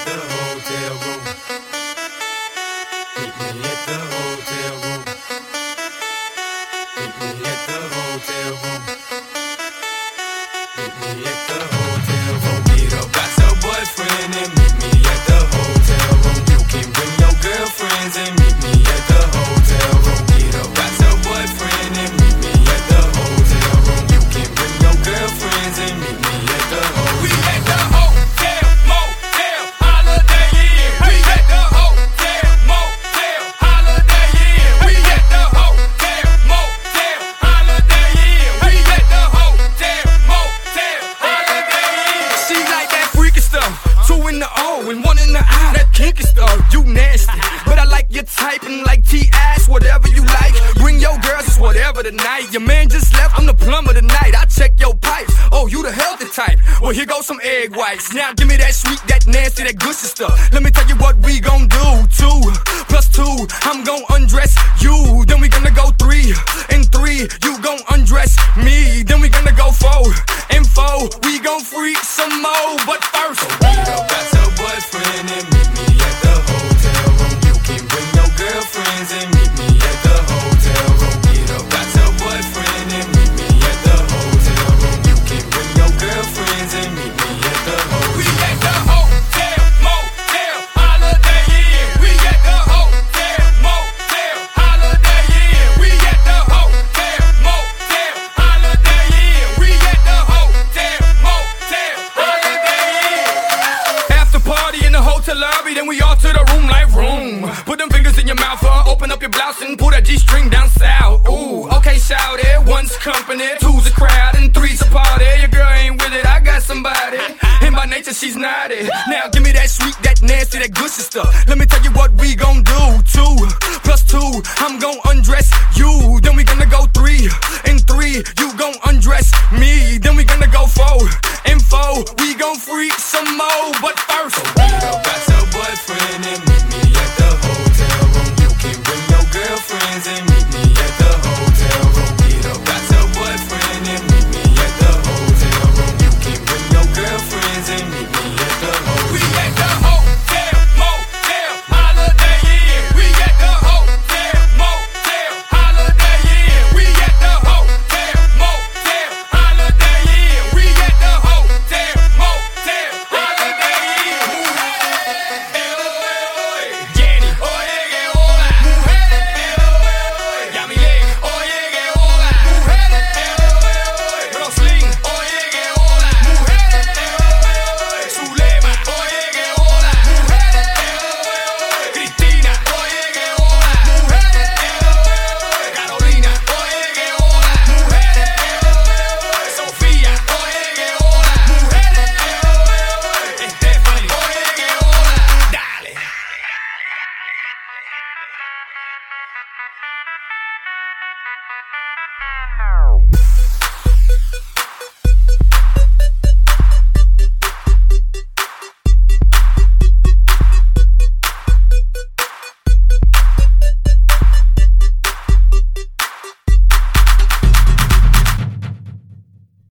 the hotel room. Meet me at the hotel room. Meet me at the hotel room. Meet me at the hotel room. Get up, got your boyfriend and meet me at the hotel room. You can bring your girlfriends and meet me at the hotel room. Get up, got your boyfriend and meet me at the hotel room. You can bring your girlfriends and meet me at the hotel room. We at the hotel, motel, Holiday Inn. We at the hotel, motel, Holiday Inn. We at the hotel, motel, Holiday Inn. We at the hotel, motel, Holiday Inn. She like that freaky stuff, 2 in the O and 1 in the I. That kinky stuff, you nasty, but I like your type and like T-ass, whatever you like. Bring your girls, it's whatever tonight. Your man just left, I'm the plumber tonight. I check your pipes, oh you the healthy type. Well here goes some egg whites. Now give me that sweet, that nasty, that gushy stuff. Let me tell you what we gon' do. 2 plus 2, I'm gon' undress you. Then we gonna go 3 and 3, you gon' undress me. Then we gonna go 4 and 4, we gon' freak some more. But first, get up, got your boyfriend and meet me at the hotel room. You can bring your girlfriends and meet me at the hotel room. Get up, got your boyfriend and meet me at the hotel room. You can bring your girlfriends and meet me at the hotel room. We at the hotel, motel, Holiday Inn. We at the hotel, motel, Holiday Inn. We at the hotel, motel, Holiday Inn. We at the hotel, motel, Holiday Inn. After party in the hotel lobby, then we all to the room like room. Put them fingers in your mouth, open up your blouse and pull that G-string down south. Ooh, okay, shout it. 1's company, 2's a crowd, and 3's a party. Your girl ain't with it, I got somebody. And by nature, she's naughty. Now give me that sweet, that nasty, that gushy stuff. Let me tell you what we gon' do. 2 plus 2, I'm gon' undress you. Then we gonna go 3 and 3, you gon' undress me. Then we gonna go 4 and 4, we gon' freak some more. But